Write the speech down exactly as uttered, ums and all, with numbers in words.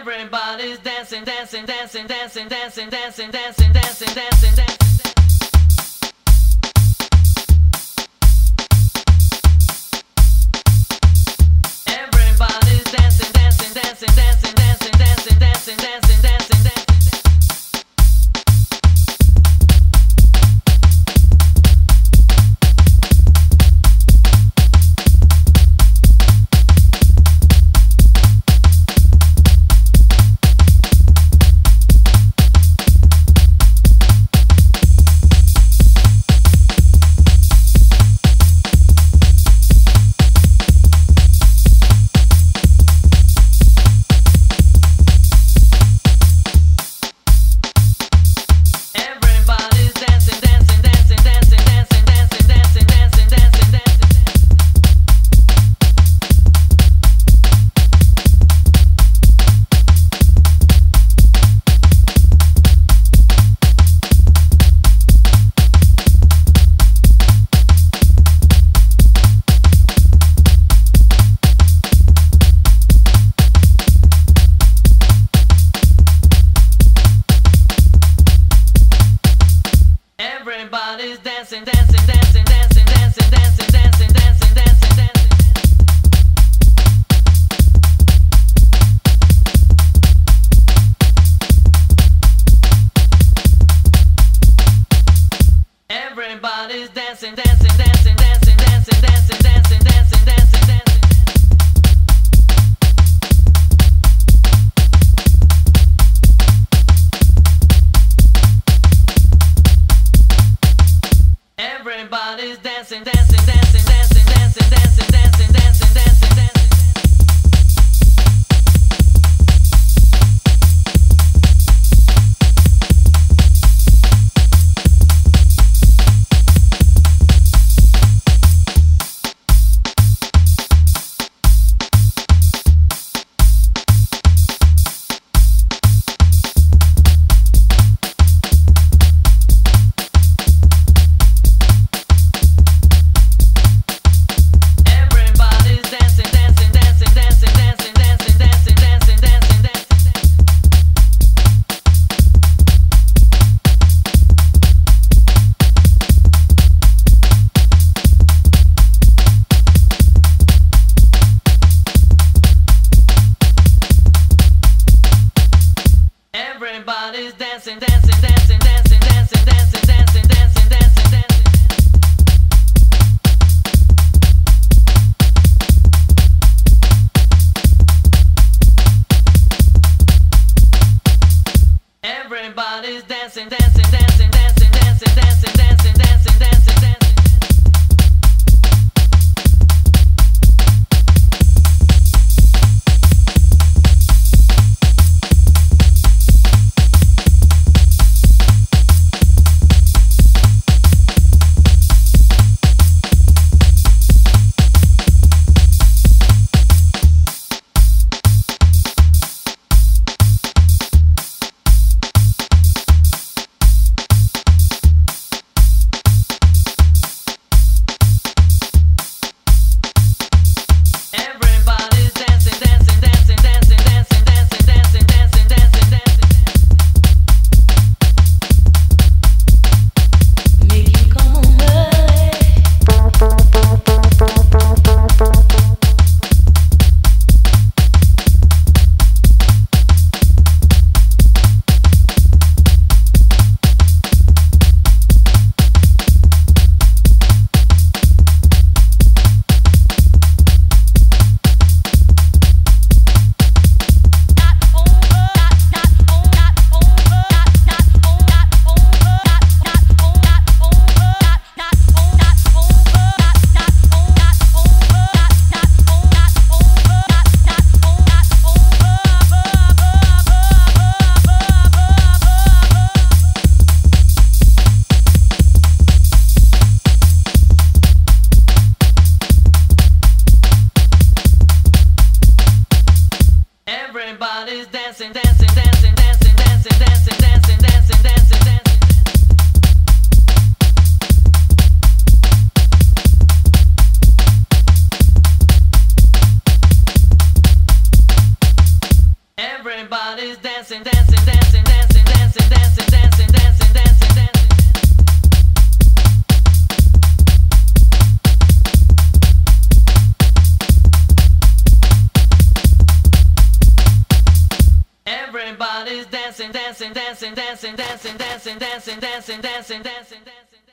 Everybody's dancing, dancing, dancing, dancing, dancing, dancing, dancing, dancing, dancing, dancing. Everybody's dancing, dancing, dancing, dancing, dancing, dancing, dancing, dancing, dancing, dancing. Everybody's dancing, dancing, dancing, dancing, dancing, dancing, dancing, dancing, dancing, dancing. Everybody's dancing, dancing, dancing, dancing, dancing, dancing, dancing, dancing, dancing, dancing. Everybody's dancing, dancing, dancing, dancing, dancing, dancing, dancing, dancing, dancing, dancing. Everybody's dancing, dancing, dancing, dancing, dancing, dancing, dancing, dancing, dancing, dancing. Everybody's dancing, dancing, dancing, dancing, dancing, dancing, dancing, dancing, dancing, dancing. Everybody's dancing, dancing, dancing, dancing, dancing, dancing, dancing, dancing, dancing, dancing. Everybody Everybody's dancing, dancing, dancing, dancing, dancing, dancing, dancing, dancing, dancing, dancing. Everybody's dancing, dancing, dancing, dancing, dancing, dancing, dancing, dancing, dancing, dancing, dancing.